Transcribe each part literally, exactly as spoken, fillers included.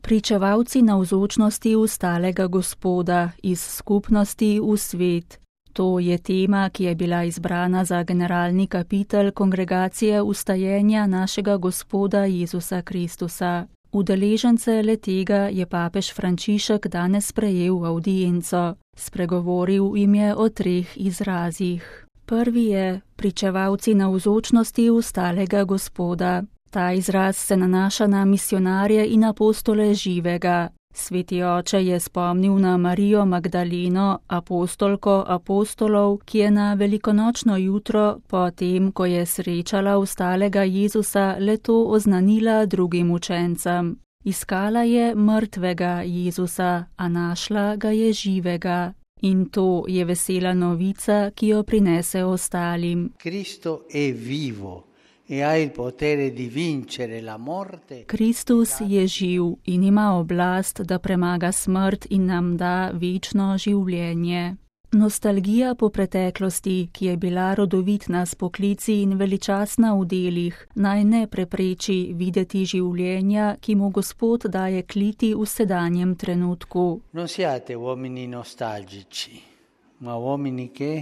Pričevalci navzočnosti ustalega Gospoda iz skupnosti v svet. To je tema, ki je bila izbrana za generalni kapitel Kongregacije ustajenja našega Gospoda Jezusa Kristusa. Udeležence le-tega je papež Frančišek danes sprejel v avdienco. Spregovoril jim je o treh izrazih. Prvi je pričevalci navzočnosti ustalega Gospoda. Ta izraz se nanaša na misionarje in apostole živega. Sveti oče je spomnil na Marijo Magdaleno, apostolko apostolov, ki je na velikonočno jutro, potem, ko je srečala ustalega Jezusa, le-to oznanila drugim učencem. Iskala je mrtvega Jezusa, a našla ga je živega. In to je vesela novica, ki jo prinese ostalim. Cristo è vivo. E ha il potere di vincere la morte. Kristus je živ in ima oblast, da premaga smrt in nam da večno življenje. Nostalgija po preteklosti, ki je bila rodovitna s poklici in veličastna v delih, naj ne prepreči videti življenja, ki mu Gospod daje kliti v sedanjem trenutku. Non siate uomini nostalgici, ma uomini che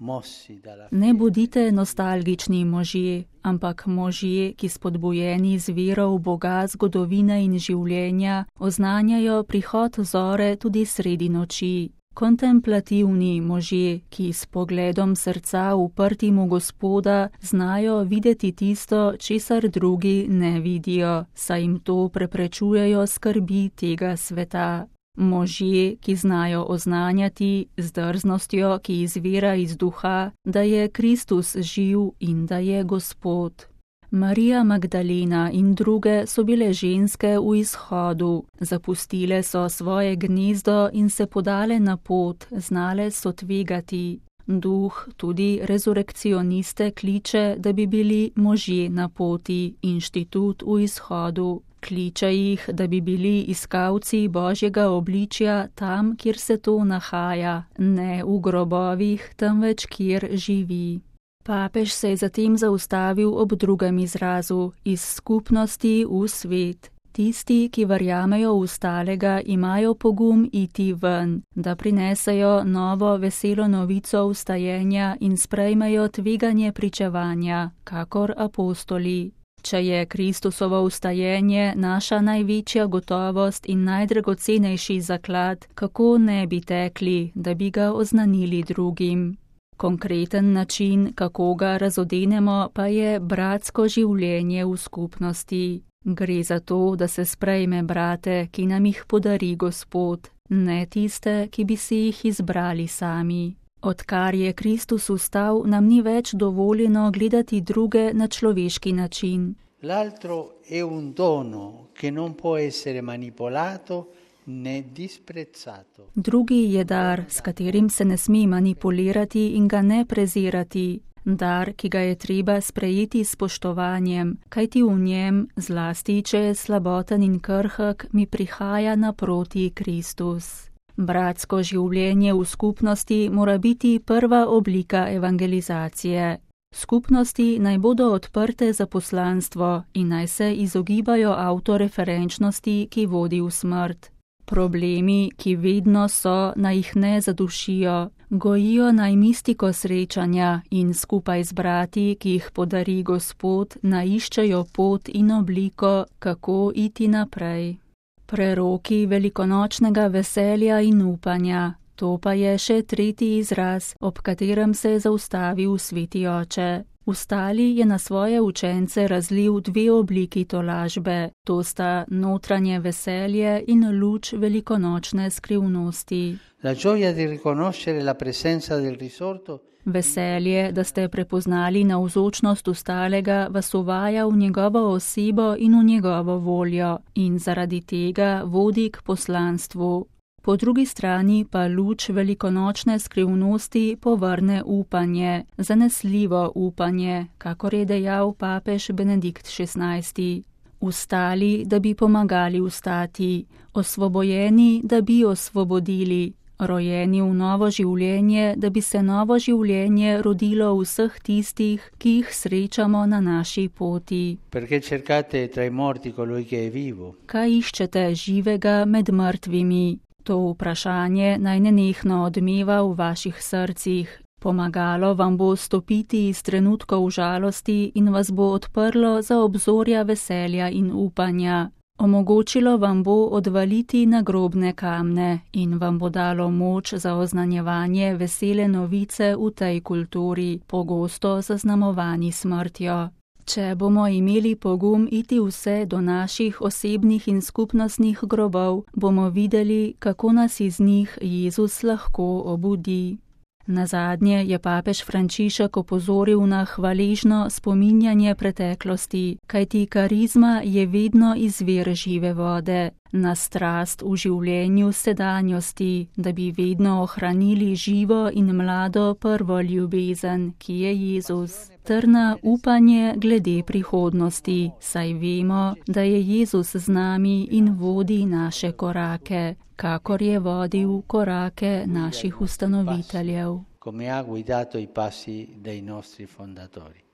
Ne bodite nostalgični možje, ampak možje, ki spodbujeni z vero v Boga, zgodovine in življenja, oznanjajo prihod zore tudi sredi noči. Kontemplativni možje, ki s pogledom srca uprtim v Gospoda, znajo videti tisto, česar drugi ne vidijo, saj jim to preprečujejo skrbi tega sveta. Možje, ki znajo oznanjati z drznostjo, ki izvira iz duha, da je Kristus živ in da je Gospod. Marija Magdalena in druge so bile ženske v izhodu, zapustile so svoje gnezdo in se podale na pot, znale so tvegati. Duh tudi rezurekcioniste kliče, da bi bili možje na poti, inštitut v izhodu. Kliče jih, da bi bili iskalci Božjega obličja tam, kjer se to nahaja, ne v grobovih, temveč kjer živi. Papež se je zatem zaustavil ob drugem izrazu, iz skupnosti v svet. Tisti, ki verjamejo v ustalega, imajo pogum iti ven, da prinesejo novo veselo novico ustajenja in sprejmejo tveganje pričevanja, kakor apostoli. Če je Kristusovo ustajenje naša največja gotovost in najdragocenejši zaklad, kako ne bi tekli, da bi ga oznanili drugim. Konkreten način, kako ga razodenemo, pa je bratsko življenje v skupnosti. Gre za to, da se sprejme brate, ki nam jih podari Gospod, ne tiste, ki bi si jih izbrali sami. Odkar je Kristus vstal, nam ni več dovoljeno gledati druge na človeški način. L'altro è un dono che non può essere manipolato né disprezzato. Drugi je dar, s katerim se ne sme manipulirati in ga ne prezirati. Dar, ki ga je treba sprejeti s spoštovanjem, kajti v njem, zlasti če je slaboten in krhek, mi prihaja naproti Kristus. Bratsko življenje v skupnosti mora biti prva oblika evangelizacije. Skupnosti naj bodo odprte za poslanstvo in naj se izogibajo avtoreferenčnosti, ki vodi v smrt. Problemi, ki vedno so, naj jih ne zadušijo, gojijo naj mistiko srečanja in skupaj z brati, ki jih podari Gospod, naiščejo pot in obliko, kako iti naprej. Preroki velikonočnega veselja in upanja, to pa je še tretji izraz, ob katerem se je zaustavil sveti oče. Ustali je na svoje učence razlil dve obliki tolažbe, to sta notranje veselje in luč velikonočne skrivnosti. La gioia di riconoscere la presenza del risorto. Veselje, da ste prepoznali navzočnost ustalega, vas uvaja v njegovo osebo in v njegovo voljo in zaradi tega vodi k poslanstvu. Po drugi strani pa luč velikonočne skrivnosti povrne upanje, zanesljivo upanje, kakor je dejal papež Benedikt šestnajsti. Ustali, da bi pomagali ustati, osvobojeni, da bi osvobodili, rojeni v novo življenje, da bi se novo življenje rodilo v vseh tistih, ki jih srečamo na naši poti. Perché cercate tra i morti colui che è vivo? Kaj iščete živega med mrtvimi? To vprašanje naj nenehno odmeva v vaših srcih. Pomagalo vam bo stopiti iz trenutkov žalosti in vas bo odprlo za obzorja veselja in upanja. Omogočilo vam bo odvaliti nagrobne kamne in vam bo dalo moč za oznanjevanje vesele novice v tej kulturi, pogosto zaznamovani smrtjo. Če bomo imeli pogum iti vse do naših osebnih in skupnostnih grobov, bomo videli, kako nas iz njih Jezus lahko obudi. Nazadnje je papež Frančišek opozoril na hvaležno spominjanje preteklosti, kajti karizma je vedno izvir žive vode, na strast v življenju sedanjosti, da bi vedno ohranili živo in mlado prvo ljubezen, ki je Jezus, ter na upanje glede prihodnosti, saj vemo, da je Jezus z nami in vodi naše korake, kakor je vodil korake naših ustanoviteljev. Come ha guidato i passi dei nostri fondatori.